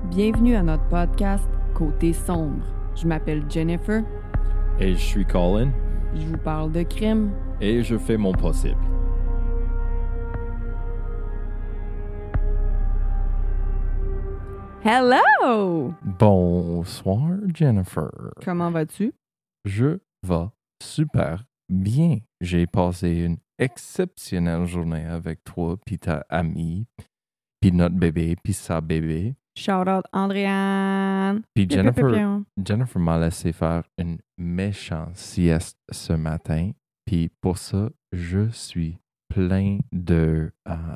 Bienvenue à notre podcast Côté sombre. Je m'appelle Jennifer. Et je suis Colin. Je vous parle de crime. Et je fais mon possible. Hello! Bonsoir, Jennifer. Comment vas-tu? Je vais super bien. J'ai passé une exceptionnelle journée avec toi, puis ta amie, puis notre bébé, puis sa bébé. Shout out Andréane. Puis Piou, piou, piou, piou. Jennifer m'a laissé faire une méchante sieste ce matin. Puis pour ça, je suis plein de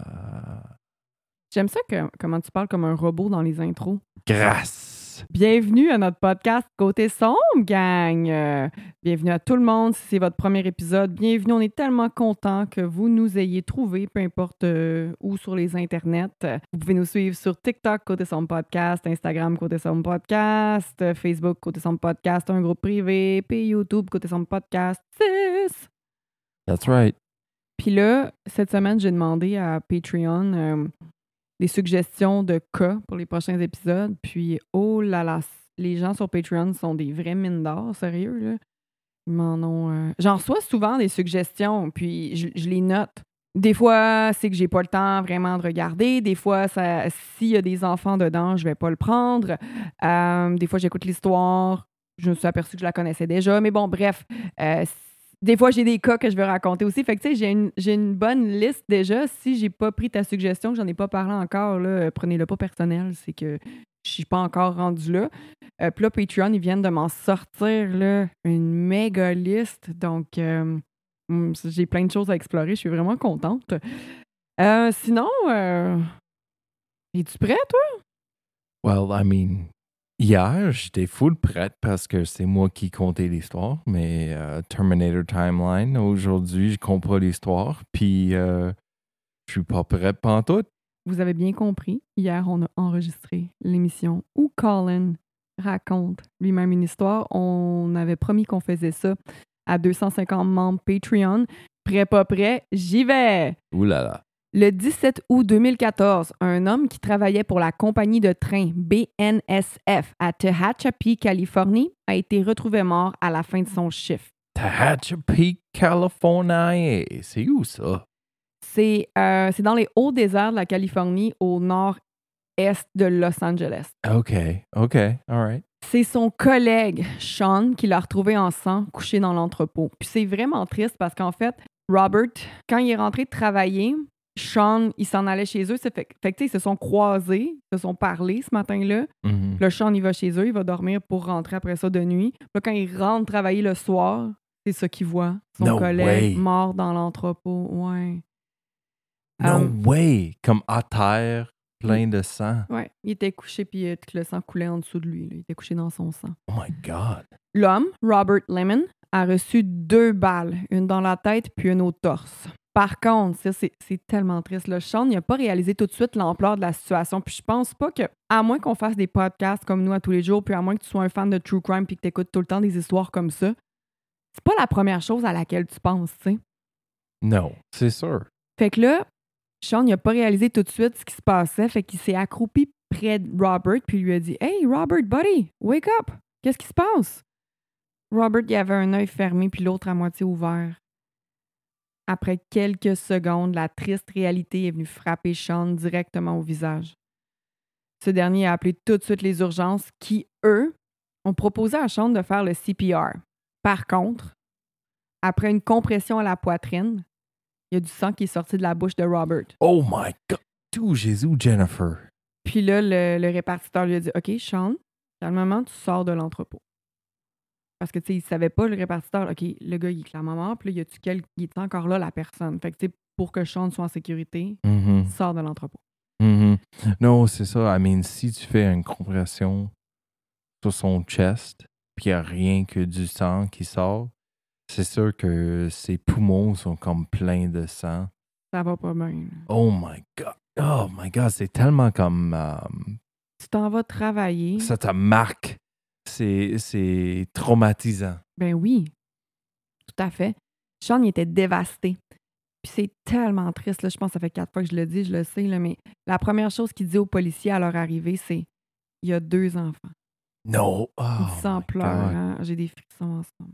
J'aime ça comment tu parles comme un robot dans les intros. grâce. Bienvenue à notre podcast Côté sombre, gang! Bienvenue à tout le monde si c'est votre premier épisode. Bienvenue, on est tellement contents que vous nous ayez trouvé, peu importe où sur les internets. Vous pouvez nous suivre sur TikTok, Côté sombre podcast, Instagram, Côté sombre podcast, Facebook, Côté sombre podcast, un groupe privé, puis YouTube, Côté sombre podcast 6. That's right. Puis là, cette semaine, j'ai demandé à Patreon des suggestions de cas pour les prochains épisodes. Puis, oh là là, les gens sur Patreon sont des vrais mines d'or, sérieux, là. Ils m'en ont... J'en reçois souvent des suggestions, puis je les note. Des fois, c'est que j'ai pas le temps vraiment de regarder. Des fois, s'il y a des enfants dedans, je vais pas le prendre. Des fois, j'écoute l'histoire. Je me suis aperçue que je la connaissais déjà. Mais bon, bref, des fois, j'ai des cas que je veux raconter aussi. Fait que, tu sais, j'ai une bonne liste déjà. Si j'ai pas pris ta suggestion, que j'en ai pas parlé encore, là, prenez-le pas personnel. C'est que je suis pas encore rendue là. Puis là, Patreon, ils viennent de m'en sortir là, une méga liste. Donc, j'ai plein de choses à explorer. Je suis vraiment contente. Sinon, es-tu prêt, toi? Well, I mean, hier, j'étais full prête parce que c'est moi qui comptais l'histoire, mais Terminator Timeline, aujourd'hui, je comprends l'histoire, puis je suis pas prête pantoute. Vous avez bien compris. Hier, on a enregistré l'émission où Colin raconte lui-même une histoire. On avait promis qu'on faisait ça à 250 membres Patreon. Prêt, pas prêt, j'y vais! Ouh là là. Le 17 août 2014, un homme qui travaillait pour la compagnie de train BNSF à Tehachapi, Californie, a été retrouvé mort à la fin de son chiffre. Tehachapi, Californie. C'est où ça? C'est dans les hauts déserts de la Californie, au nord-est de Los Angeles. OK, all right. C'est son collègue, Sean, qui l'a retrouvé en sang, couché dans l'entrepôt. Puis c'est vraiment triste parce qu'en fait, Robert, quand il est rentré de travailler, Sean, il s'en allait chez eux. Fait que, tu sais, ils se sont croisés, ils se sont parlé ce matin-là. Mhm. Puis là, Sean, il va chez eux, il va dormir pour rentrer après ça de nuit. Puis là, quand il rentre travailler le soir, c'est ça qu'il voit. Son No collègue way. mort dans l'entrepôt. Ouais. No way! Comme à terre, plein de sang. Ouais. Il était couché, puis tout le sang coulait en dessous de lui. Là. Il était couché dans son sang. Oh my God. L'homme, Robert Lemon, a reçu 2 balles, une dans la tête puis une au torse. Par contre, ça, c'est tellement triste. Le Sean, il n'a pas réalisé tout de suite l'ampleur de la situation. Puis je pense pas que, à moins qu'on fasse des podcasts comme nous à tous les jours, puis à moins que tu sois un fan de True Crime puis que tu écoutes tout le temps des histoires comme ça, c'est pas la première chose à laquelle tu penses, tu sais. Non, c'est sûr. Fait que là, Sean, il n'a pas réalisé tout de suite ce qui se passait. Fait qu'il s'est accroupi près de Robert puis il lui a dit « Hey, Robert, buddy, wake up! Qu'est-ce qui se passe? » Robert, il avait un œil fermé puis l'autre à moitié ouvert. Après quelques secondes, la triste réalité est venue frapper Sean directement au visage. Ce dernier a appelé tout de suite les urgences qui, eux, ont proposé à Sean de faire le CPR. Par contre, après une compression à la poitrine, il y a du sang qui est sorti de la bouche de Robert. Oh my God. Tout Jésus, Jennifer. Puis là, le répartiteur lui a dit « OK, Sean, calmement, tu sors de l'entrepôt. » Parce que, tu sais, il savait pas, le répartiteur, OK, le gars, il est clairement mort, puis là, il est encore là, la personne. Fait que, tu sais, pour que Sean soit en sécurité, Mhm. sors de l'entrepôt. Mhm. Non, c'est ça. I mean, si tu fais une compression sur son chest, puis il n'y a rien que du sang qui sort, c'est sûr que ses poumons sont comme pleins de sang. Ça va pas bien. Oh my God, c'est tellement comme... Tu t'en vas travailler. ça te marque. C'est traumatisant. Ben oui, tout à fait. Sean, il était dévasté. Puis c'est tellement triste, là. Je pense que ça fait 4 fois que je le dis, je le sais, là, mais la première chose qu'il dit aux policiers à leur arrivée, c'est il y a 2 enfants. No! Il Oh dit ça en my God. pleurant. J'ai des frissons en ce moment.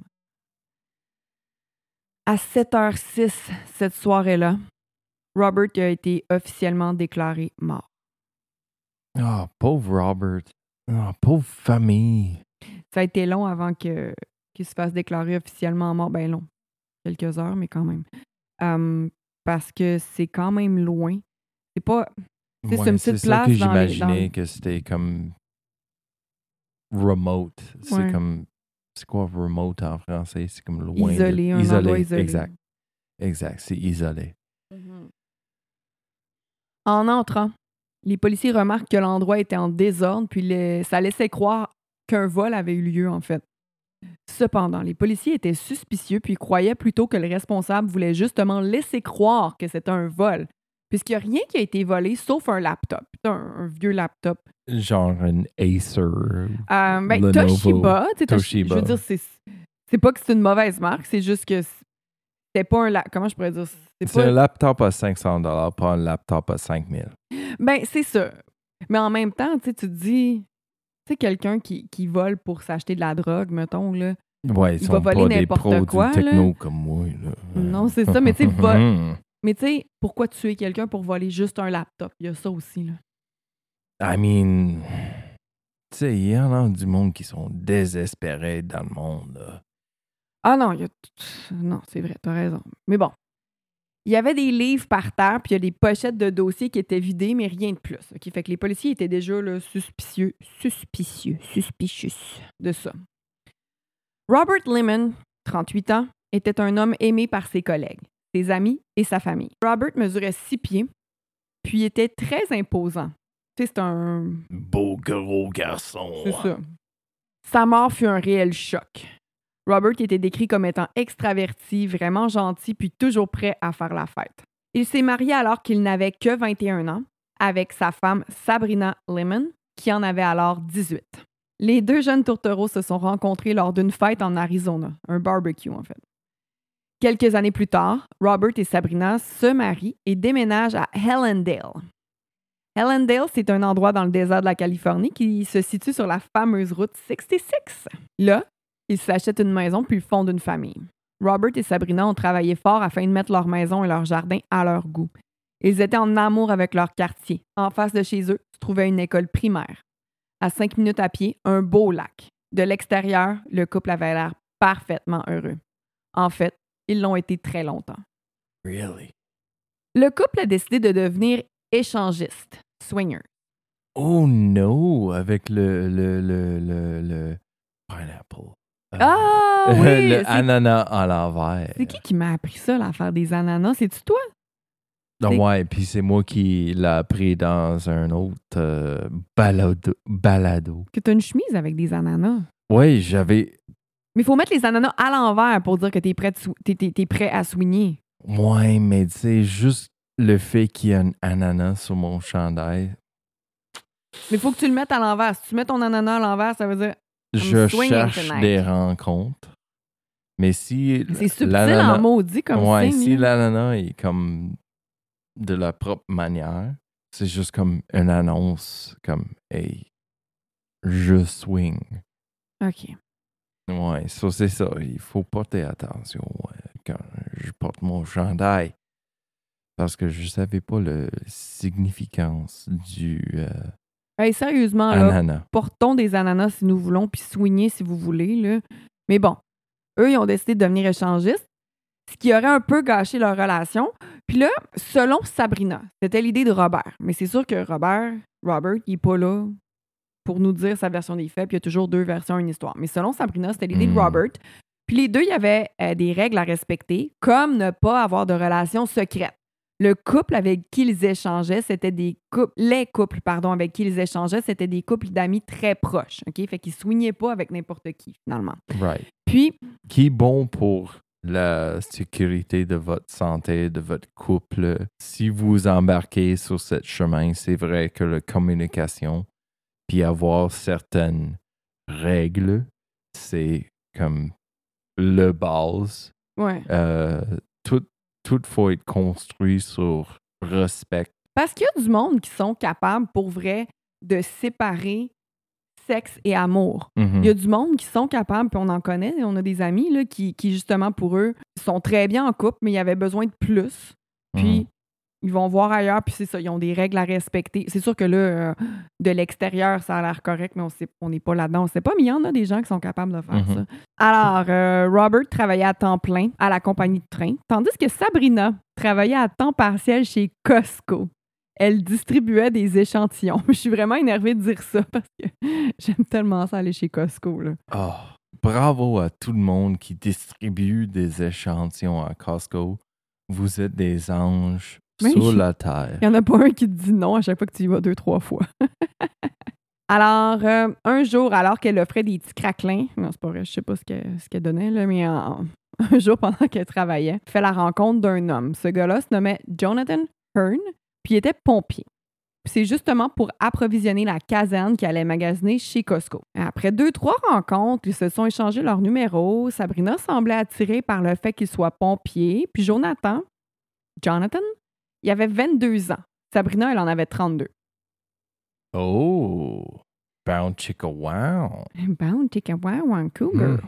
À 7h06 cette soirée-là, Robert a été officiellement déclaré mort. Oh, pauvre Robert. Oh, pauvre famille. Ça a été long avant qu'il se fasse déclarer officiellement mort. Ben long. Quelques heures, mais quand même. Parce que c'est quand même loin. C'est pas... C'est une petite c'est ça place que dans les... j'imaginais que c'était comme remote. C'est Ouais. comme... C'est quoi remote en français? C'est comme loin. Isolé, un endroit isolé. Exact, c'est isolé. Mm-hmm. En entrant, les policiers remarquent que l'endroit était en désordre, puis ça laissait croire qu'un vol avait eu lieu, en fait. Cependant, les policiers étaient suspicieux, puis croyaient plutôt que le responsable voulait justement laisser croire que c'était un vol, puisqu'il n'y a rien qui a été volé, sauf un laptop, un vieux laptop. Genre un Acer. Toshiba, Toshiba. Je veux dire, c'est pas que c'est une mauvaise marque, c'est juste que c'était pas un comment je pourrais dire? C'est un laptop à $500, pas un laptop à 5000. Ben, c'est ça. Mais en même temps, tu te dis, tu sais, quelqu'un qui vole pour s'acheter de la drogue, mettons, là. Ouais, il va voler n'importe quoi. Des techno là. comme moi, là. Non, c'est ça, mais tu sais, mais tu sais, pourquoi tuer quelqu'un pour voler juste un laptop? Il y a ça aussi, là. I mean, tu sais, il y en a du monde qui sont désespérés dans le monde, là. Ah non, non, c'est vrai, t'as raison. Mais bon, il y avait des livres par terre, puis il y a des pochettes de dossiers qui étaient vidées, mais rien de plus. Okay? Fait que les policiers étaient déjà là, suspicieux de ça. Robert Lemon, 38 ans, était un homme aimé par ses collègues, ses amis et sa famille. Robert mesurait 6 pieds, puis était très imposant. Tu sais, c'est un... beau gros garçon. C'est ça. Sa mort fut un réel choc. Robert était décrit comme étant extraverti, vraiment gentil, puis toujours prêt à faire la fête. Il s'est marié alors qu'il n'avait que 21 ans, avec sa femme Sabrina Lemon, qui en avait alors 18. Les 2 jeunes tourtereaux se sont rencontrés lors d'une fête en Arizona, un barbecue en fait. Quelques années plus tard, Robert et Sabrina se marient et déménagent à Helendale. Helendale, c'est un endroit dans le désert de la Californie qui se situe sur la fameuse route 66. Là, ils s'achètent une maison puis fondent une famille. Robert et Sabrina ont travaillé fort afin de mettre leur maison et leur jardin à leur goût. Ils étaient en amour avec leur quartier. En face de chez eux se trouvait une école primaire. À 5 minutes à pied, un beau lac. De l'extérieur, le couple avait l'air parfaitement heureux. En fait, ils l'ont été très longtemps. Really? Le couple a décidé de devenir échangiste, swinger. Oh no! Avec le pineapple. Ah oui! Le ananas à l'envers. C'est qui m'a appris ça, l'affaire des ananas? C'est-tu toi? Ouais, puis c'est moi qui l'ai appris dans un autre balado. Que tu as une chemise avec des ananas. Oui, j'avais... Mais il faut mettre les ananas à l'envers pour dire que t'es prêt à swinger. Ouais, mais tu sais, juste le fait qu'il y a un ananas sur mon chandail... Mais il faut que tu le mettes à l'envers. Si tu mets ton ananas à l'envers, ça veut dire... Je cherche des rencontres. Mais si... C'est subtil en maudit comme ça. Ouais, si l'ananas est comme de la propre manière, c'est juste comme une annonce comme « Hey, je swing ». OK. Ouais, ça c'est ça. Il faut porter attention quand je porte mon chandail. Parce que je savais pas la significance du Hey, sérieusement, ananas. là, portons des ananas si nous voulons, puis swingez si vous voulez. Là. Mais bon, eux, ils ont décidé de devenir échangistes, ce qui aurait un peu gâché leur relation. Puis là, selon Sabrina, c'était l'idée de Robert. Mais c'est sûr que Robert, il n'est pas là pour nous dire sa version des faits, puis il y a toujours 2 versions à une histoire. Mais selon Sabrina, c'était l'idée de Robert. Puis les deux, il y avait des règles à respecter, comme ne pas avoir de relations secrètes. Le couple avec qui ils échangeaient, c'était des couples... Les couples, avec qui ils échangeaient, c'était des couples d'amis très proches. OK? Fait qu'ils ne swingaient pas avec n'importe qui, finalement. Right. Puis... Qui est bon pour la sécurité de votre santé, de votre couple. Si vous embarquez sur ce chemin, c'est vrai que la communication, puis avoir certaines règles, c'est comme le base. Ouais. Tout faut être construit sur respect. Parce qu'il y a du monde qui sont capables, pour vrai, de séparer sexe et amour. Il y a du monde qui sont capables, puis on en connaît, on a des amis là, qui justement, pour eux, sont très bien en couple, mais ils avaient besoin de plus. Puis, ils vont voir ailleurs, puis c'est ça, ils ont des règles à respecter. C'est sûr que là, de l'extérieur, ça a l'air correct, mais on n'est pas là-dedans, on ne sait pas, mais il y en a des gens qui sont capables de faire ça. Alors, Robert travaillait à temps plein à la compagnie de train, tandis que Sabrina travaillait à temps partiel chez Costco. Elle distribuait des échantillons. Je suis vraiment énervée de dire ça parce que j'aime tellement ça aller chez Costco. Là. Oh, bravo à tout le monde qui distribue des échantillons à Costco. Vous êtes des anges sur la terre. Il n'y en a pas un qui te dit non à chaque fois que tu y vas 2-3 fois. Alors, un jour, alors qu'elle offrait des petits craquelins, non, c'est pas vrai, je sais pas ce qu'elle donnait, là, mais un jour, pendant qu'elle travaillait, elle fait la rencontre d'un homme. Ce gars-là se nommait Jonathan Hearn, puis il était pompier. Puis c'est justement pour approvisionner la caserne qu'il allait magasiner chez Costco. Après 2-3 rencontres, ils se sont échangés leurs numéros. Sabrina semblait attirée par le fait qu'il soit pompier. Puis Jonathan, il avait 22 ans. Sabrina, elle en avait 32. Oh, bound chicka wow. Bound chicka wow, cougar.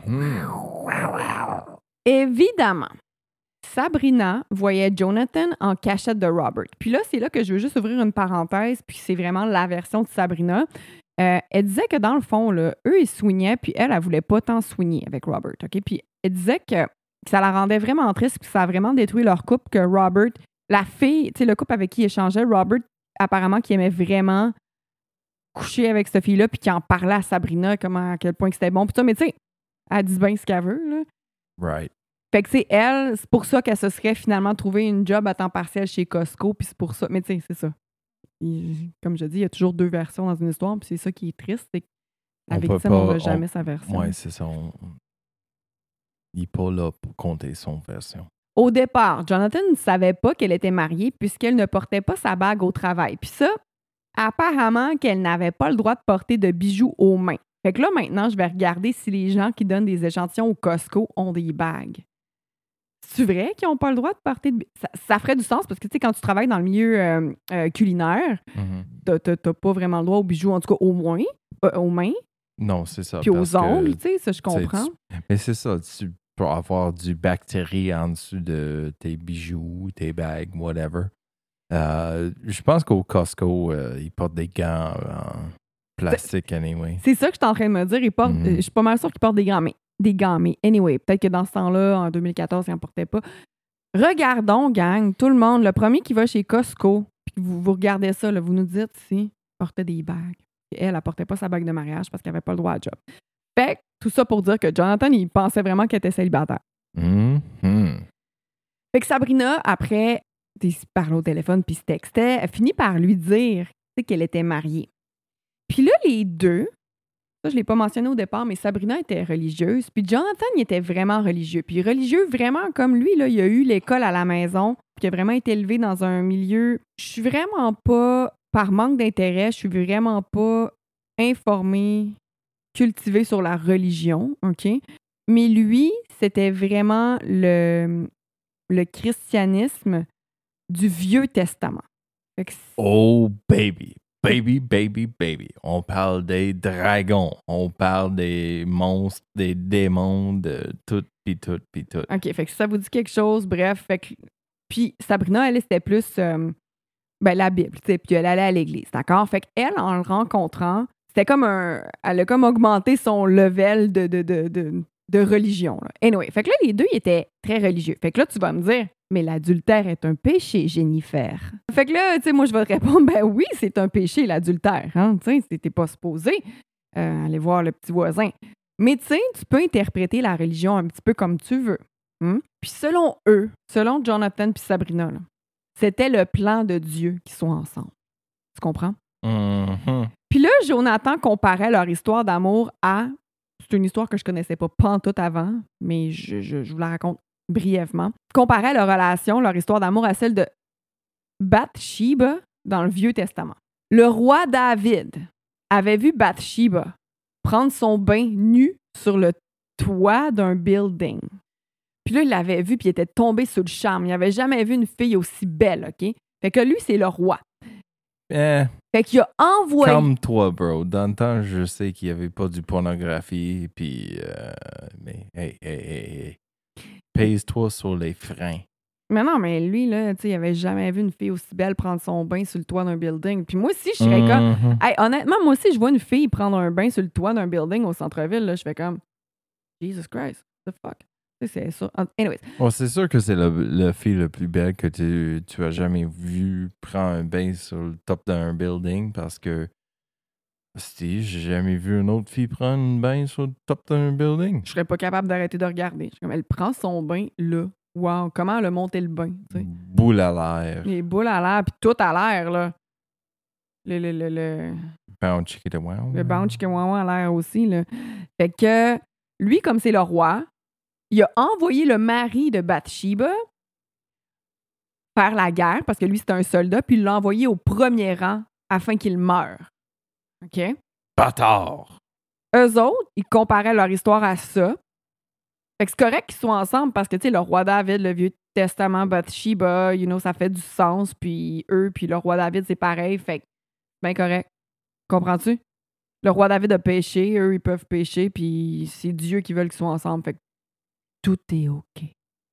Évidemment, Sabrina voyait Jonathan en cachette de Robert. Puis là, c'est là que je veux juste ouvrir une parenthèse, puis c'est vraiment la version de Sabrina. Elle disait que dans le fond, là, eux, ils soignaient, puis elle voulait pas tant soigner avec Robert. OK? Puis elle disait que ça la rendait vraiment triste, puis ça a vraiment détruit leur couple, que Robert, la fille, tu sais, le couple avec qui il échangeait, Robert, apparemment, qui aimait vraiment coucher avec cette fille-là, puis qui en parlait à Sabrina, à quel point c'était bon. Puis ça, mais tu sais, elle dit bien ce qu'elle veut, là. Right. Fait que, c'est elle, c'est pour ça qu'elle se serait finalement trouvé une job à temps partiel chez Costco, puis c'est pour ça. Mais tu sais, c'est ça. Comme je dis, il y a toujours 2 versions dans une histoire, puis c'est ça qui est triste, c'est que la victime, on n'a jamais sa version. Oui, c'est ça. Il n'est pas là pour compter son version. Au départ, Jonathan ne savait pas qu'elle était mariée puisqu'elle ne portait pas sa bague au travail. Puis ça, apparemment qu'elle n'avait pas le droit de porter de bijoux aux mains. Fait que là, maintenant, je vais regarder si les gens qui donnent des échantillons au Costco ont des bagues. C'est vrai qu'ils n'ont pas le droit de porter de... Ça ferait du sens parce que, tu sais, quand tu travailles dans le milieu culinaire, t'as pas vraiment le droit aux bijoux, en tout cas, aux mains. Non, c'est ça. Puis aux ongles, tu sais, ça, je comprends. Mais c'est ça, tu peux avoir du bactérie en dessous de tes bijoux, tes bagues, whatever. Je pense qu'au Costco, ils portent des gants en plastique, anyway. C'est ça que je suis en train de me dire. Je suis pas mal sûre qu'ils portent des gants, mais anyway, peut-être que dans ce temps-là, en 2014, ils n'en portaient pas. Regardons, gang, tout le monde, le premier qui va chez Costco, puis vous regardez ça, là, vous nous dites si portait des bagues. Et elle portait pas sa bague de mariage parce qu'elle n'avait pas le droit à job. Fait que, tout ça pour dire que Jonathan, il pensait vraiment qu'elle était célibataire. Fait que Sabrina, après, ils se parlaient au téléphone puis se textaient, elle finit par lui dire qu'elle était mariée. Puis là, les deux, ça, je l'ai pas mentionné au départ, mais Sabrina était religieuse, puis Jonathan, il était vraiment religieux. Puis religieux, vraiment comme lui, là, il a eu l'école à la maison, puis il a vraiment été élevé dans un milieu... Je suis vraiment pas, par manque d'intérêt, je suis vraiment pas informée, cultivée sur la religion, OK? Mais lui, c'était vraiment le christianisme du Vieux Testament. Oh, baby! Baby, baby, baby. On parle des dragons. On parle des monstres, des démons, de tout, pis tout, pis tout. OK, fait que ça vous dit quelque chose, bref. Fait que... Puis Sabrina, elle, c'était plus la Bible, tu sais, puis elle allait à l'église, d'accord? Fait qu'elle, en le rencontrant, c'était comme elle a comme augmenté son level de religion. Là. Anyway, fait que là, les deux, ils étaient très religieux. Fait que là, tu vas me dire, mais l'adultère est un péché, Jennifer. Fait que là, tu sais, moi, je vais te répondre, ben oui, c'est un péché, l'adultère. Hein? Tu sais, t'es pas supposé aller voir le petit voisin. Mais tu sais, tu peux interpréter la religion un petit peu comme tu veux. Puis selon eux, selon Jonathan puis Sabrina, là, c'était le plan de Dieu qu'ils soient ensemble. Tu comprends? Puis là, Jonathan comparait leur histoire d'amour à... C'est une histoire que je connaissais pas pantoute avant, mais je vous la raconte brièvement. Comparait leur relation, leur histoire d'amour à celle de Bathsheba dans le Vieux Testament. Le roi David avait vu Bathsheba prendre son bain nu sur le toit d'un building. Puis là, il l'avait vu, puis il était tombé sous le charme. Il n'avait jamais vu une fille aussi belle, OK? Fait que lui, c'est le roi. Fait qu'il a envoyé... Calme-toi, bro. Dans le temps, je sais qu'il n'y avait pas du pornographie, puis... mais, hey. Pèse-toi sur les freins. Mais non, mais lui, là, tu sais, il avait jamais vu une fille aussi belle prendre son bain sur le toit d'un building. Puis moi aussi, je serais comme... Hey, honnêtement, moi aussi, je vois une fille prendre un bain sur le toit d'un building au centre-ville, là, je fais comme... Jesus Christ, what the fuck? C'est ça. Anyways. Bon, c'est sûr que c'est la fille la plus belle que tu as jamais vue prendre un bain sur le top d'un building parce que si j'ai jamais vu une autre fille prendre un bain sur le top d'un building. Je serais pas capable d'arrêter de regarder. Je suis comme, elle prend son bain là. Wow, comment elle a monté le bain? T'sais? Boule à l'air. Les boules à l'air, puis tout à l'air, là. Le bounce chicken wow. Le bounce chicken wow à l'air aussi, là. Fait que lui, comme c'est le roi, il a envoyé le mari de Bathsheba faire la guerre, parce que lui, c'était un soldat, puis il l'a envoyé au premier rang afin qu'il meure. OK? Bâtard! Eux autres, ils comparaient leur histoire à ça. Fait que c'est correct qu'ils soient ensemble parce que, tu sais, le roi David, le Vieux Testament, Bathsheba, ça fait du sens, puis eux, puis le roi David, c'est pareil. Fait que, ben correct. Comprends-tu? Le roi David a péché, eux, ils peuvent pécher, puis c'est Dieu qui veut qu'ils soient ensemble. Fait que tout est OK.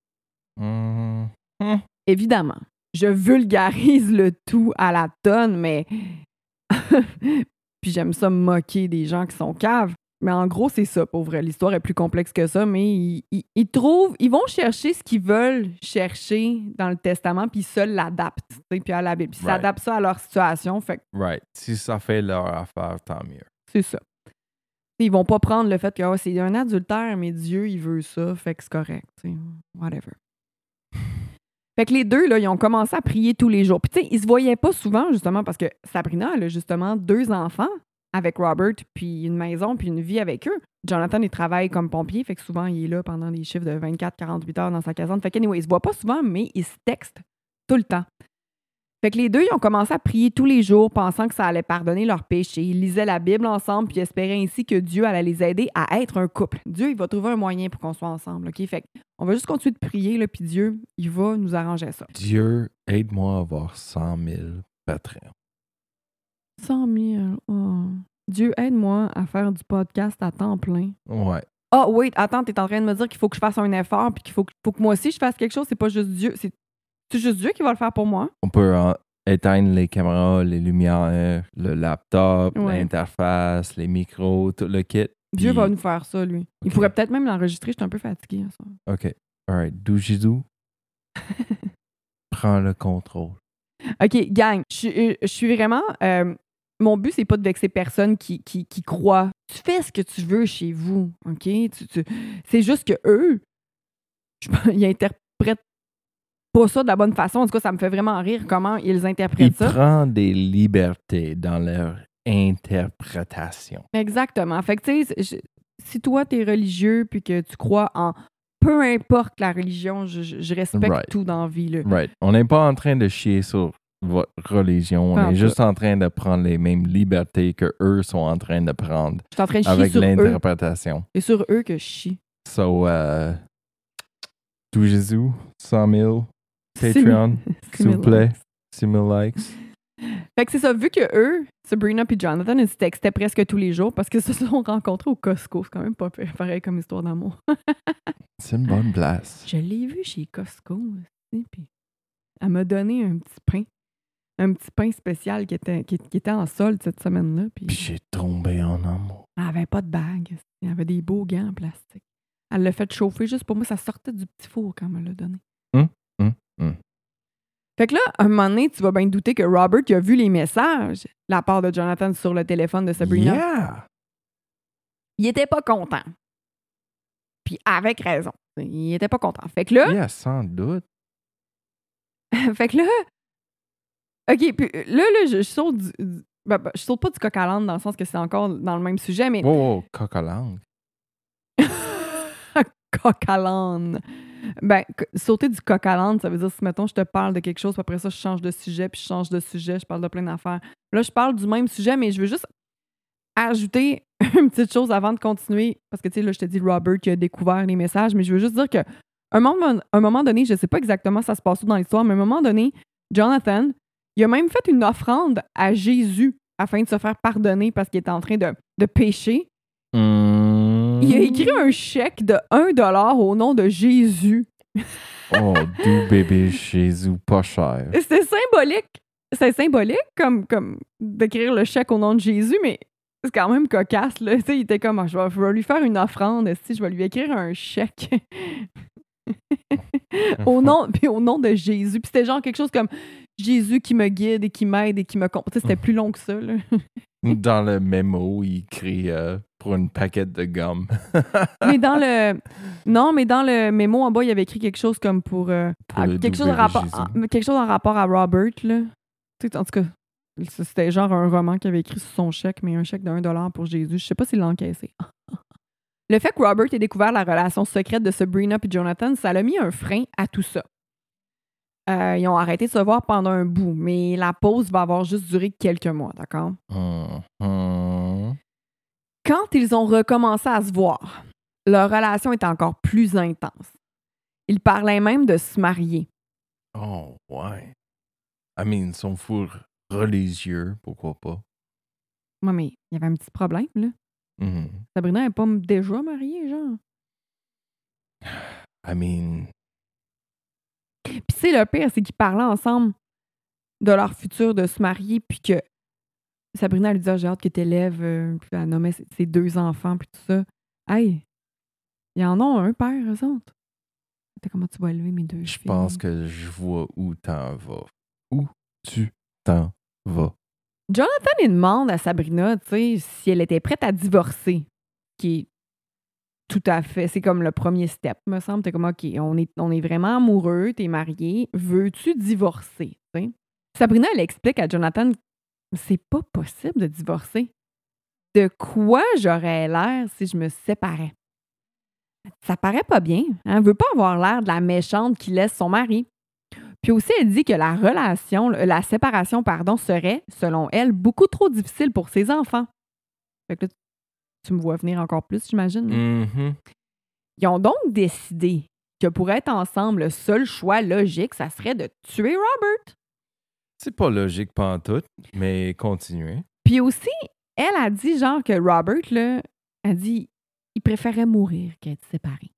Évidemment, je vulgarise le tout à la tonne, mais... puis j'aime ça moquer des gens qui sont caves. Mais en gros, c'est ça, pour vrai. L'histoire est plus complexe que ça, mais ils vont chercher ce qu'ils veulent chercher dans le testament, puis ils se l'adaptent, puis à la Bible. Ils s'adaptent ça à leur situation. Fait que, right. Si ça fait leur affaire, tant mieux. C'est ça. Ils vont pas prendre le fait que c'est un adultère, mais Dieu, il veut ça, fait que c'est correct. Whatever. Fait que les deux, là, ils ont commencé à prier tous les jours. Puis tu sais, ils se voyaient pas souvent, justement, parce que Sabrina, elle a justement 2 enfants avec Robert, puis une maison, puis une vie avec eux. Jonathan, il travaille comme pompier, fait que souvent, il est là pendant des chiffres de 24-48 heures dans sa caserne. Fait que, anyway, ils se voient pas souvent, mais ils se textent tout le temps. Fait que les deux, ils ont commencé à prier tous les jours, pensant que ça allait pardonner leurs péchés. Ils lisaient la Bible ensemble, puis espéraient ainsi que Dieu allait les aider à être un couple. Dieu, il va trouver un moyen pour qu'on soit ensemble, OK? Fait on va juste continuer de prier, là, puis Dieu, il va nous arranger ça. Dieu, aide-moi à avoir 100 000 Patreons. 100 000, oh. Dieu, aide-moi à faire du podcast à temps plein. Ouais. Ah, wait, attends, t'es en train de me dire qu'il faut que je fasse un effort, puis qu'il faut que moi aussi je fasse quelque chose, c'est pas juste Dieu, c'est juste Dieu qui va le faire pour moi. On peut éteindre les caméras, les lumières, le laptop, l'interface, les micros, tout le kit. Dieu va nous faire ça, lui. Il pourrait peut-être même l'enregistrer, je suis un peu fatiguée. Ça. OK. All right. Doujidou, prends le contrôle. OK, gang, je suis vraiment... mon but, c'est pas de vexer personne qui croit. Tu fais ce que tu veux chez vous, OK? C'est juste que eux, ils interprètent pas ça de la bonne façon. En tout cas, ça me fait vraiment rire comment ils interprètent ça. Ils prennent des libertés dans leur interprétation. Exactement. Fait que, tu sais, si toi, t'es religieux puis que tu crois en peu importe la religion, je respecte tout dans la vie. Là. Right. On n'est pas en train de chier sur votre religion. On est juste en train de prendre les mêmes libertés que eux sont en train de prendre. Je suis en train de chier avec sur l'interprétation. Et sur eux que je chie. So, tout Jésus, 100 000 Patreon, s'il vous plaît. 6 000 likes. Fait que c'est ça, vu que eux, Sabrina et Jonathan, ils se textaient presque tous les jours parce qu'ils se sont rencontrés au Costco. C'est quand même pas pareil comme histoire d'amour. C'est une bonne place. Je l'ai vu chez Costco aussi, puis elle m'a donné un petit pain spécial qui était en solde cette semaine-là. Puis j'ai tombé en amour. Elle avait pas de bague. Elle avait des beaux gants en plastique. Elle l'a fait chauffer juste pour moi. Ça sortait du petit four quand elle me l'a donné. Fait que là, un moment donné, tu vas bien douter que Robert il a vu les messages de la part de Jonathan sur le téléphone de Sabrina. Yeah! Il était pas content. Puis avec raison. Il était pas content. Fait que là... Yeah, sans doute. fait que là... OK, puis là je saute je saute pas du coq à l'âne dans le sens que c'est encore dans le même sujet, mais... Wow, coq à l'âne. Coq à l'âne. Ben, sauter du coq à l'âne, ça veut dire si, mettons, je te parle de quelque chose, puis après ça, je change de sujet, puis je change de sujet, je parle de plein d'affaires. Là, je parle du même sujet, mais je veux juste ajouter une petite chose avant de continuer, parce que, tu sais, là, je te dis Robert qui a découvert les messages, mais je veux juste dire que un moment donné, je sais pas exactement ça se passe où dans l'histoire, mais à un moment donné, Jonathan, Il a même fait une offrande à Jésus afin de se faire pardonner parce qu'il était en train de pécher. Il a écrit un chèque de 1$ au nom de Jésus. Oh, doux bébé Jésus, pas cher. C'était symbolique. C'est symbolique comme d'écrire le chèque au nom de Jésus, mais c'est quand même cocasse. Là. Il était comme, je vais lui faire une offrande, je vais lui écrire un chèque. au nom de Jésus. Puis c'était genre quelque chose comme Jésus qui me guide et qui m'aide et qui me comprend. C'était plus long que ça. Là. Dans le mémo, il écrit pour une paquette de gomme. mais dans le mémo en bas, il avait écrit quelque chose comme pour quelque chose en rapport à Robert. Là. En tout cas, c'était genre un roman qu'il avait écrit sur son chèque, mais un chèque de 1$ pour Jésus. Je sais pas s'il l'a encaissé. Le fait que Robert ait découvert la relation secrète de Sabrina et Jonathan, ça l'a mis un frein à tout ça. Ils ont arrêté de se voir pendant un bout, mais la pause va avoir juste duré quelques mois, d'accord? Quand ils ont recommencé à se voir, leur relation était encore plus intense. Ils parlaient même de se marier. Oh, ouais. Ils sont fous religieux, pourquoi pas? Ouais, mais il y avait un petit problème, là. Sabrina n'est pas déjà mariée, genre. Puis c'est le pire, c'est qu'ils parlaient ensemble de leur futur de se marier, puis que Sabrina lui disait, j'ai hâte que t'élèves, puis elle nommait ses 2 enfants, puis tout ça. Hey, ils en ont un père, eux autres. Comment tu vas élever mes 2 filles? Je pense que je vois où t'en vas. Où tu t'en vas? Jonathan, il demande à Sabrina, tu sais, si elle était prête à divorcer. Qui est tout à fait, c'est comme le premier step, me semble. T'es comme, OK, on est vraiment amoureux, t'es marié, veux-tu divorcer? T'sais? Sabrina, elle explique à Jonathan, c'est pas possible de divorcer. De quoi j'aurais l'air si je me séparais? Ça paraît pas bien. Elle veut pas avoir l'air de la méchante qui laisse son mari. Puis aussi, elle dit que la séparation, serait, selon elle, beaucoup trop difficile pour ses enfants. Fait que là, tu me vois venir encore plus, j'imagine. Mm-hmm. Ils ont donc décidé que pour être ensemble, le seul choix logique, ça serait de tuer Robert. C'est pas logique pantoute, mais continuez. Puis aussi, elle a dit genre que Robert, là, a dit il préférait mourir qu'être séparé.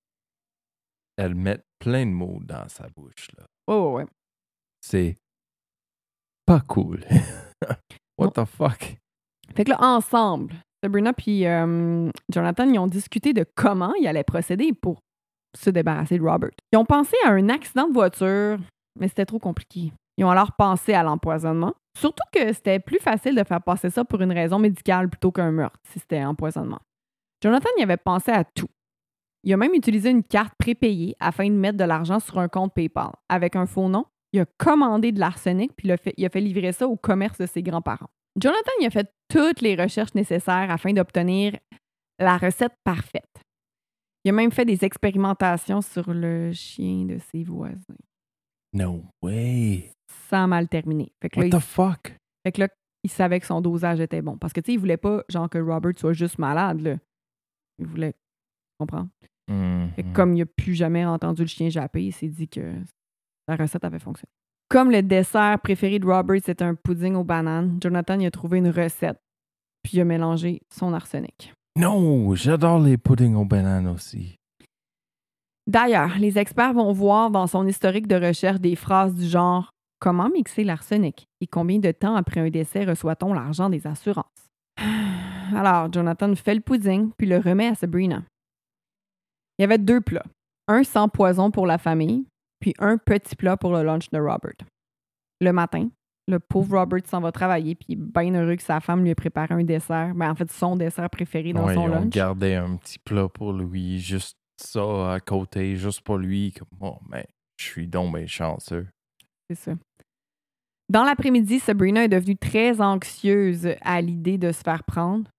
Elle met plein de mots dans sa bouche, là. Ouais. C'est pas cool. What the fuck? Fait que là, ensemble, Sabrina puis Jonathan, ils ont discuté de comment ils allaient procéder pour se débarrasser de Robert. Ils ont pensé à un accident de voiture, mais c'était trop compliqué. Ils ont alors pensé à l'empoisonnement. Surtout que c'était plus facile de faire passer ça pour une raison médicale plutôt qu'un meurtre, si c'était empoisonnement. Jonathan y avait pensé à tout. Il a même utilisé une carte prépayée afin de mettre de l'argent sur un compte PayPal. Avec un faux nom, il a commandé de l'arsenic puis il a fait livrer ça au commerce de ses grands-parents. Jonathan il a fait toutes les recherches nécessaires afin d'obtenir la recette parfaite. Il a même fait des expérimentations sur le chien de ses voisins. No way! Sans mal terminer. Fait que What là, the fuck? Fait que là, il savait que son dosage était bon. Parce que, tu sais, il voulait pas, genre, que Robert soit juste malade, là. Il voulait comprendre. Fait que comme il n'a plus jamais entendu le chien japper, il s'est dit que la recette avait fonctionné. Comme le dessert préféré de Robert, c'était un pudding aux bananes, Jonathan il a trouvé une recette, puis il a mélangé son arsenic. Non, j'adore les puddings aux bananes aussi. D'ailleurs, les experts vont voir dans son historique de recherche des phrases du genre « Comment mixer l'arsenic? Et combien de temps après un décès reçoit-on l'argent des assurances? » Alors, Jonathan fait le pudding, puis le remet à Sabrina. Il y avait 2 plats. Un sans poison pour la famille, puis un petit plat pour le lunch de Robert. Le matin, le pauvre Robert s'en va travailler, puis bien heureux que sa femme lui ait préparé un dessert. Ben, en fait, son dessert préféré dans son lunch. On gardait un petit plat pour lui, juste ça à côté, juste pour lui. Comme, oh, mais je suis donc bien chanceux. C'est ça. Dans l'après-midi, Sabrina est devenue très anxieuse à l'idée de se faire prendre.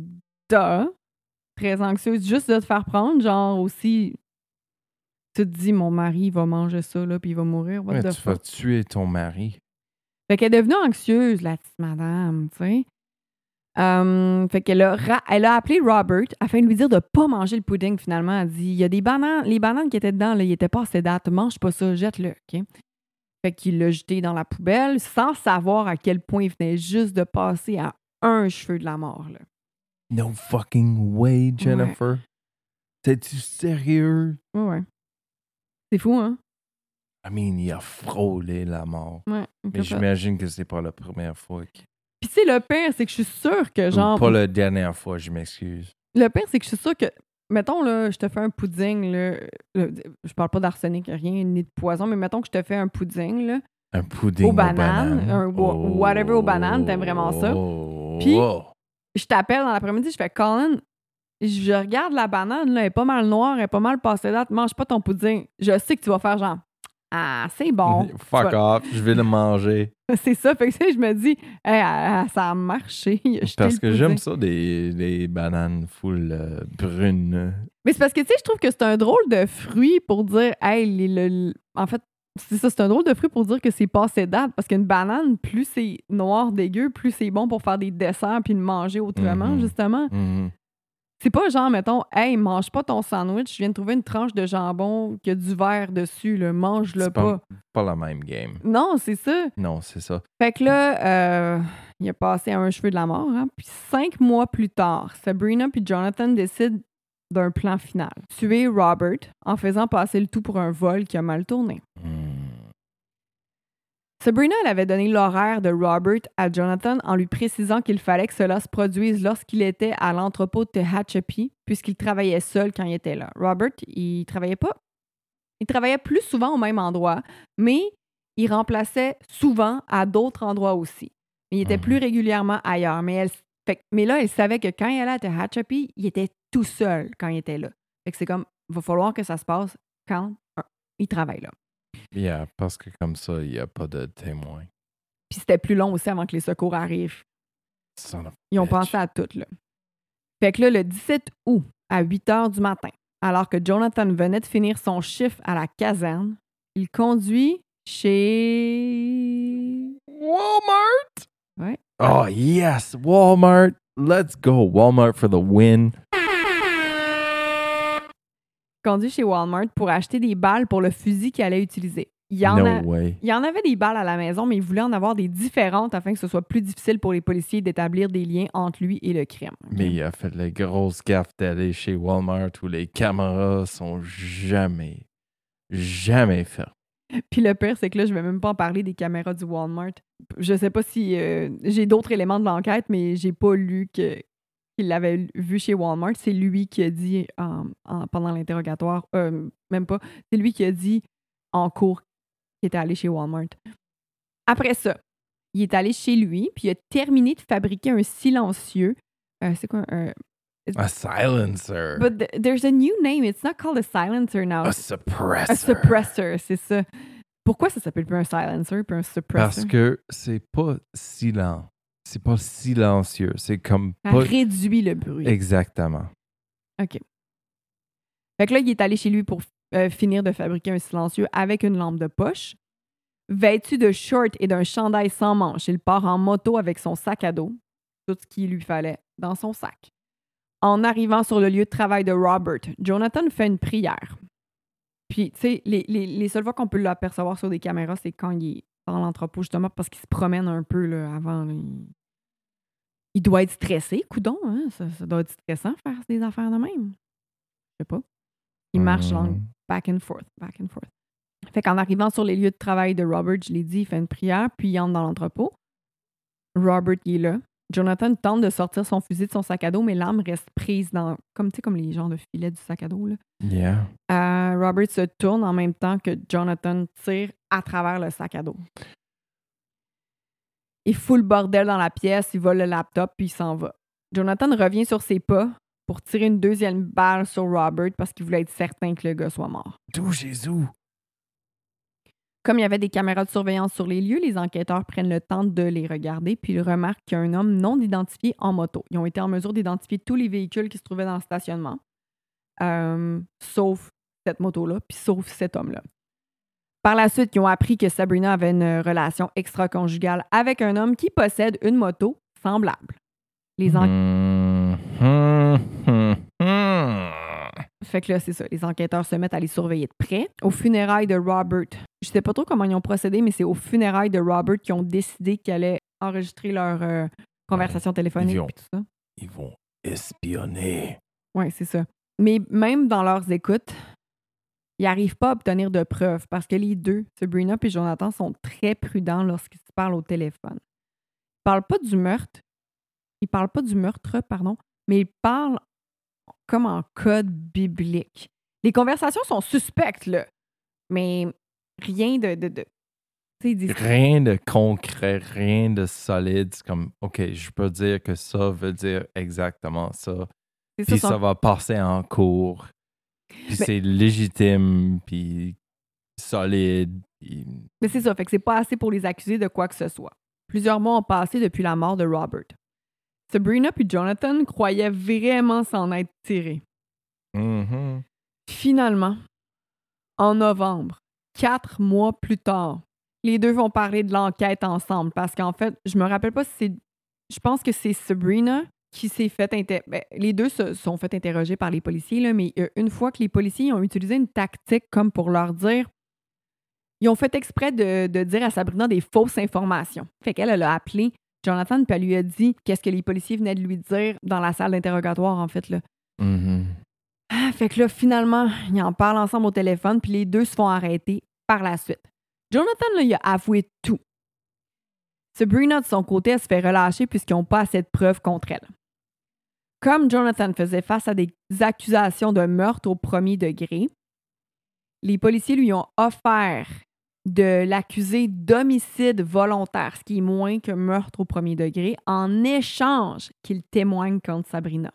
Très anxieuse juste de te faire prendre, genre aussi, tu te dis, mon mari va manger ça, là, puis il va mourir. Mais tu vas tuer ton mari. Fait qu'elle est devenue anxieuse, la petite madame, tu sais. Fait qu'elle elle a appelé Robert afin de lui dire de pas manger le pudding, finalement. Elle dit, il y a des bananes, les bananes qui étaient dedans, là, ils étaient pas assez dates, mange pas ça, jette-le, OK? Fait qu'il l'a jeté dans la poubelle sans savoir à quel point il venait juste de passer à un cheveu de la mort. Là. No fucking way, Jennifer. T'es-tu sérieux? Ouais. C'est fou, hein? I mean, il a frôlé la mort. Ouais. Mais j'imagine que c'est pas la première fois. Puis tu sais, le pire, c'est que je suis sûre que genre... Pas la dernière fois, je m'excuse. Le pire, c'est que je suis sûre que... Mettons, là, je te fais un pudding, là... Je parle pas d'arsenic, rien, ni de poison, mais mettons que je te fais un pudding, là... Un pudding aux bananes. Whatever aux bananes, t'aimes vraiment ça. Puis, je t'appelle dans l'après-midi, je fais « Colin, je regarde la banane, là, elle est pas mal noire, elle est pas mal passée date, mange pas ton pudding. Je sais que tu vas faire genre... Ah, c'est bon. Fuck off, je vais le manger. » C'est ça, fait que je me dis, hey, ça a marché. Parce que j'aime ça, des bananes full brunes. Mais c'est parce que, tu sais, je trouve que c'est un drôle de fruit pour dire, hey, en fait, c'est ça, c'est un drôle de fruit pour dire que c'est passé date. Parce qu'une banane, plus c'est noir, dégueu, plus c'est bon pour faire des desserts puis le manger autrement, justement. C'est pas genre, mettons, hey, mange pas ton sandwich, je viens de trouver une tranche de jambon qui a du verre dessus, là, mange-le pas. C'est pas la même game. Non, c'est ça. Non, c'est ça. Fait que là, il a passé à un cheveu de la mort. Hein? Puis 5 mois plus tard, Sabrina puis Jonathan décident d'un plan final. Tuer Robert en faisant passer le tout pour un vol qui a mal tourné. Sabrina, elle avait donné l'horaire de Robert à Jonathan en lui précisant qu'il fallait que cela se produise lorsqu'il était à l'entrepôt de Tehachapi, puisqu'il travaillait seul quand il était là. Robert, il travaillait pas. Il travaillait plus souvent au même endroit, mais il remplaçait souvent à d'autres endroits aussi. Mais il était plus régulièrement ailleurs. Mais là, elle savait que quand il allait à Tehachapi, il était tout seul quand il était là. Fait que c'est comme, il va falloir que ça se passe quand il travaille là. Yeah, parce que comme ça, il n'y a pas de témoin. Puis c'était plus long aussi avant que les secours arrivent. Ils ont pensé à tout, là. Fait que là, le 17 août, à 8 h du matin, alors que Jonathan venait de finir son chiffre à la caserne, il conduit chez... Walmart! Ouais. Oh, yes! Walmart! Let's go! Walmart for the win! Conduit chez Walmart pour acheter des balles pour le fusil qu'il allait utiliser. Il y en avait des balles à la maison, mais il voulait en avoir des différentes afin que ce soit plus difficile pour les policiers d'établir des liens entre lui et le crime. Okay? Mais il a fait la grosse gaffe d'aller chez Walmart où les caméras sont jamais faites. Puis le pire, c'est que là, je vais même pas en parler des caméras du Walmart. Je sais pas si j'ai d'autres éléments de l'enquête, mais j'ai pas lu qu'il l'avait vu chez Walmart. C'est lui qui a dit pendant l'interrogatoire, même pas, c'est lui qui a dit en cours qu'il était allé chez Walmart. Après ça, il est allé chez lui, puis il a terminé de fabriquer un silencieux. C'est quoi a silencer. But there's a new name. It's not called a silencer now. A suppressor. A suppressor, c'est ça. Pourquoi ça s'appelle plus un silencer puis un suppressor? Parce que c'est pas silent. C'est pas silencieux. C'est comme ça pas... réduit le bruit. Exactement. OK. Fait que là, il est allé chez lui pour finir de fabriquer un silencieux avec une lampe de poche. Vêtu de shorts et d'un chandail sans manches, il part en moto avec son sac à dos, tout ce qu'il lui fallait dans son sac. En arrivant sur le lieu de travail de Robert, Jonathan fait une prière. Puis, tu sais, les seules fois qu'on peut l'apercevoir sur des caméras, c'est quand il est dans l'entrepôt, justement, parce qu'il se promène un peu là, avant. Là, il doit être stressé, coudon, hein? Ça doit être stressant faire des affaires de même. Je sais pas. Il marche back and forth. Fait qu'en arrivant sur les lieux de travail de Robert, je l'ai dit, il fait une prière, puis il entre dans l'entrepôt. Robert, il est là. Jonathan tente de sortir son fusil de son sac à dos, mais l'arme reste prise dans, comme les genres de filets du sac à dos. Là. Yeah. Robert se tourne en même temps que Jonathan tire à travers le sac à dos. Il fout le bordel dans la pièce, il vole le laptop, puis il s'en va. Jonathan revient sur ses pas pour tirer une deuxième balle sur Robert parce qu'il voulait être certain que le gars soit mort. D'où Jésus? Comme il y avait des caméras de surveillance sur les lieux, les enquêteurs prennent le temps de les regarder puis ils remarquent qu'il y a un homme non identifié en moto. Ils ont été en mesure d'identifier tous les véhicules qui se trouvaient dans le stationnement, sauf cette moto-là, puis sauf cet homme-là. Par la suite, ils ont appris que Sabrina avait une relation extra-conjugale avec un homme qui possède une moto semblable. Fait que là, c'est ça. Les enquêteurs se mettent à les surveiller de près. Aux funérailles de Robert, je sais pas trop comment ils ont procédé, mais c'est aux funérailles de Robert qu'ils ont décidé qu'ils allaient enregistrer leur conversation téléphonique et tout ça. Ils vont espionner. Oui, c'est ça. Mais même dans leurs écoutes, ils n'arrivent pas à obtenir de preuves parce que les deux, Sabrina et Jonathan, sont très prudents lorsqu'ils se parlent au téléphone. Ils parlent pas du meurtre. Ils parlent pas du meurtre, pardon, mais ils parlent comme en code biblique. Les conversations sont suspectes, là, mais rien de rien de concret, rien de solide. C'est comme, OK, je peux dire que ça veut dire exactement ça. Puis ça va passer en cours. Puis c'est légitime, puis solide. Puis... Mais c'est ça, fait que c'est pas assez pour les accuser de quoi que ce soit. Plusieurs mois ont passé depuis la mort de Robert. Sabrina puis Jonathan croyaient vraiment s'en être tirés. Mm-hmm. Finalement, en novembre, 4 mois plus tard, les deux vont parler de l'enquête ensemble parce qu'en fait, je me rappelle pas si c'est... Je pense que c'est Sabrina qui s'est fait... les deux se sont fait interroger par les policiers, là, mais une fois que les policiers ont utilisé une tactique comme pour leur dire... Ils ont fait exprès de dire à Sabrina des fausses informations. Fait qu'elle a appelé Jonathan puis elle lui a dit qu'est-ce que les policiers venaient de lui dire dans la salle d'interrogatoire, en fait, là. Mm-hmm. Fait que là, finalement, ils en parlent ensemble au téléphone puis les deux se font arrêter par la suite. Jonathan, là, il a avoué tout. Sabrina, de son côté, elle se fait relâcher puisqu'ils n'ont pas assez de preuves contre elle. Comme Jonathan faisait face à des accusations de meurtre au premier degré, les policiers lui ont offert de l'accuser d'homicide volontaire, ce qui est moins que meurtre au premier degré, en échange qu'il témoigne contre Sabrina.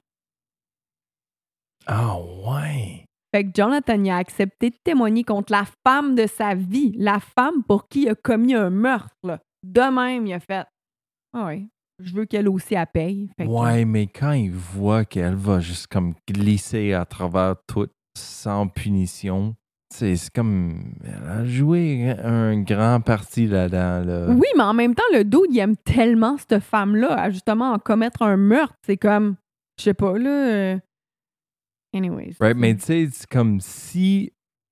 Ah ouais! Fait que Jonathan a accepté de témoigner contre la femme de sa vie, la femme pour qui il a commis un meurtre. Là. De même, il a fait « Ah ouais, je veux qu'elle aussi elle paye. » Ouais, mais quand il voit qu'elle va juste comme glisser à travers tout sans punition... C'est comme... Elle a joué un grand parti là-dedans. Là. Oui, mais en même temps, le dude, il aime tellement cette femme-là à justement en commettre un meurtre. C'est comme... Je sais pas, là... Anyways. Right, mais tu sais, c'est comme si...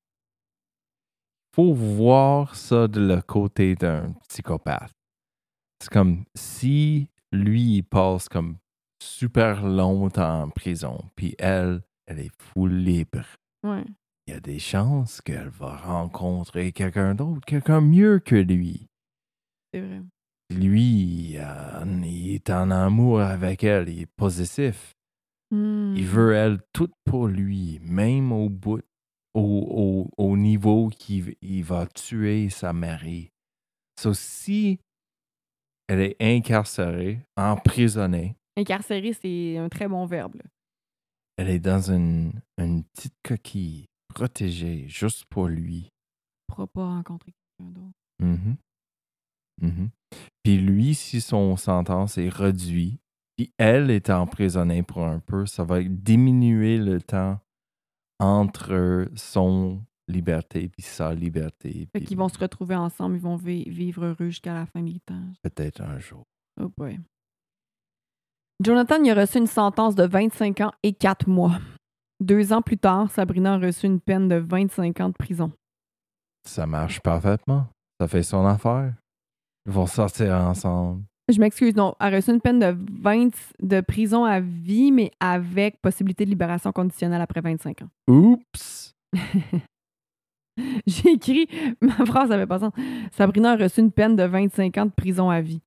Faut voir ça de le côté d'un psychopathe. C'est comme si lui, il passe comme super longtemps en prison, puis elle est full libre. Ouais. Il y a des chances qu'elle va rencontrer quelqu'un d'autre, quelqu'un mieux que lui. C'est vrai. Lui, il est en amour avec elle, il est possessif. Il veut elle tout pour lui, même au bout, au niveau qu'il va tuer sa mari. So, si elle est incarcérée, emprisonnée. Incarcérée, c'est un très bon verbe. Là. Elle est dans une petite coquille. Protégé juste pour lui. Il ne pourra pas rencontrer quelqu'un d'autre. Mm-hmm. Mm-hmm. Puis lui, si son sentence est réduite, puis elle est emprisonnée pour un peu, ça va diminuer le temps entre son liberté puis sa liberté. Fait qu'ils vont se retrouver ensemble, ils vont vivre heureux jusqu'à la fin des temps. Peut-être un jour. Oh boy. Jonathan il a reçu une sentence de 25 ans et 4 mois. 2 ans plus tard, Sabrina a reçu une peine de 25 ans de prison. Ça marche parfaitement. Ça fait son affaire. Ils vont sortir ensemble. Je m'excuse, non. Elle a reçu une peine de prison à vie, mais avec possibilité de libération conditionnelle après 25 ans. Oups! J'ai écrit, ma phrase n'avait pas sens. Sabrina a reçu une peine de 25 ans de prison à vie.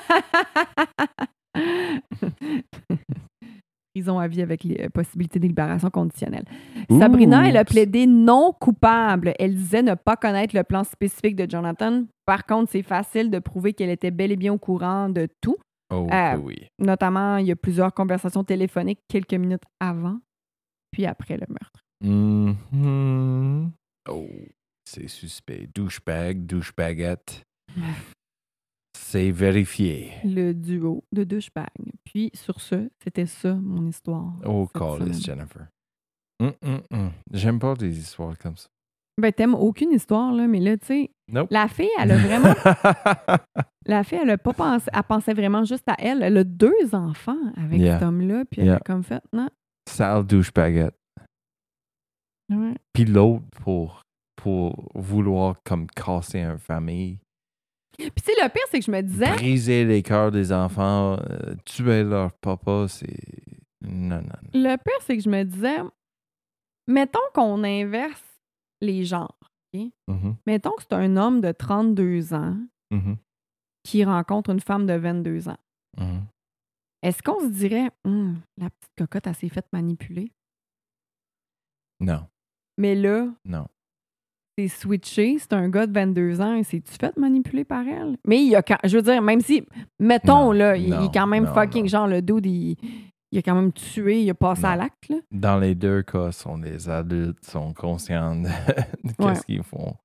Prison à vie avec les possibilités de libération conditionnelle. Oups. Sabrina, elle a plaidé non coupable. Elle disait ne pas connaître le plan spécifique de Jonathan. Par contre, c'est facile de prouver qu'elle était bel et bien au courant de tout. Oh, oui. Notamment, il y a plusieurs conversations téléphoniques quelques minutes avant puis après le meurtre. Mm-hmm. Oh, c'est suspect. Douchebagette. C'est vérifié. Le duo de douchebag. Puis, sur ce, c'était ça, mon histoire. Oh, call this, Jennifer. J'aime pas des histoires comme ça. Ben, t'aimes aucune histoire, là, mais là, tu sais, nope. La fille, elle a vraiment... La fille, elle a pas pensé... Elle pensait vraiment juste à elle. Elle a 2 enfants avec cet homme-là, puis elle a comme fait, non. Sale douchebagette. Ouais. Puis l'autre pour pour vouloir comme casser une famille. Puis tu sais, le pire, c'est que je me disais... Briser les cœurs des enfants, tuer leur papa, c'est... Non. Le pire, c'est que je me disais, mettons qu'on inverse les genres. Okay? Mm-hmm. Mettons que c'est un homme de 32 ans Mm-hmm. qui rencontre une femme de 22 ans. Mm-hmm. Est-ce qu'on se dirait, la petite cocotte, elle s'est faite manipuler? Non. Mais là, Non. c'est switché, c'est un gars de 22 ans, et c'est-tu fait manipuler par elle? Mais il y a, je veux dire, même si, mettons, là, il est quand même fucking, genre, le dude, il a quand même tué, il a passé à l'acte, là. Dans les deux cas, sont des adultes, sont conscients de qu'est-ce qu'ils font.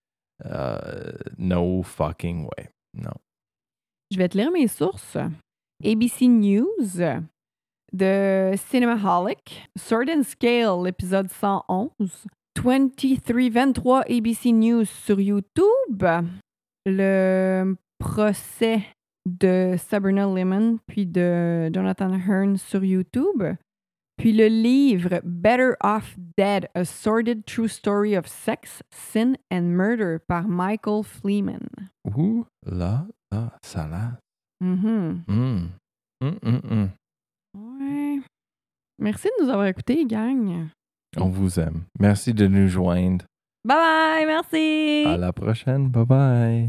No fucking way. Non. Je vais te lire mes sources. ABC News, de Cinemaholic, Sword and Scale, l'épisode 111, 23 ABC News sur YouTube, le procès de Sabrina Lemon puis de Jonathan Hearn sur YouTube, puis le livre Better Off Dead, A Sordid True Story of Sex, Sin and Murder par Michael Fleeman. Ouh là, salade. Ouais. Merci de nous avoir écoutés, gang. On vous aime. Merci de nous joindre. Bye bye, merci. À la prochaine. Bye bye.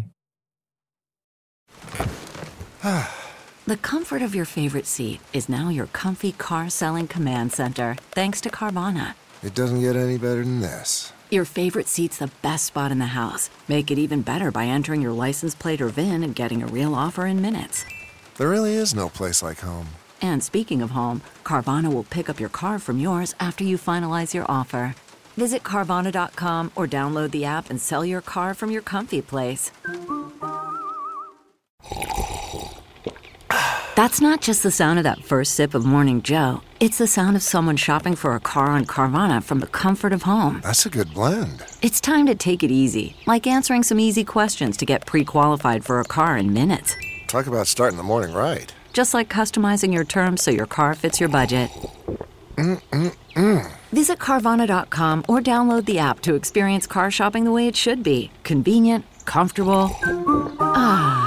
The comfort of your favorite seat is now your comfy car selling command center, thanks to Carvana. It doesn't get any better than this. Your favorite seat's the best spot in the house. Make it even better by entering your license plate or VIN and getting a real offer in minutes. There really is no place like home. And speaking of home, Carvana will pick up your car from yours after you finalize your offer. Visit Carvana.com or download the app and sell your car from your comfy place. That's not just the sound of that first sip of Morning Joe. It's the sound of someone shopping for a car on Carvana from the comfort of home. That's a good blend. It's time to take it easy, like answering some easy questions to get pre-qualified for a car in minutes. Talk about starting the morning right. Just like customizing your terms so your car fits your budget. Visit Carvana.com or download the app to experience car shopping the way it should be. Convenient, comfortable. Ah.